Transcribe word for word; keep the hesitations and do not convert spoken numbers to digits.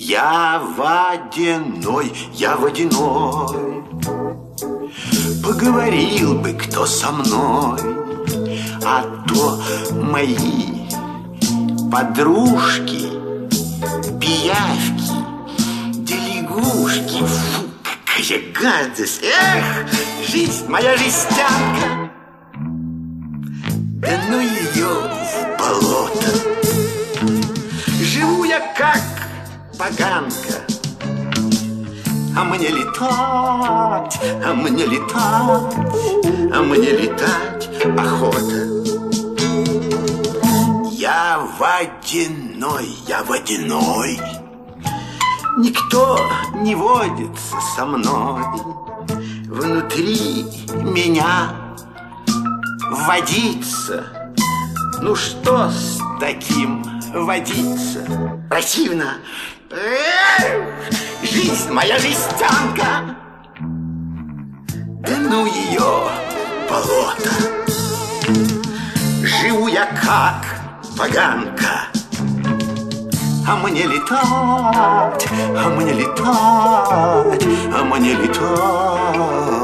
Я водяной, я водяной. Поговорил бы кто со мной, а то мои подружки, пиявки, да лягушки. Фу, какая гадость! Эх, жизнь моя жестянка! Да ну ее в болото! Живу я как поганка, а мне летать, а мне летать, а мне летать охота. Я водяной, я водяной. Никто не водится со мной. Внутри меня водиться. Ну что с таким водиться? Противно. Эх, жизнь моя жестянка. Да ну ее болото. Живу я как поганка, а мне летать, а мне летать, а мне летать.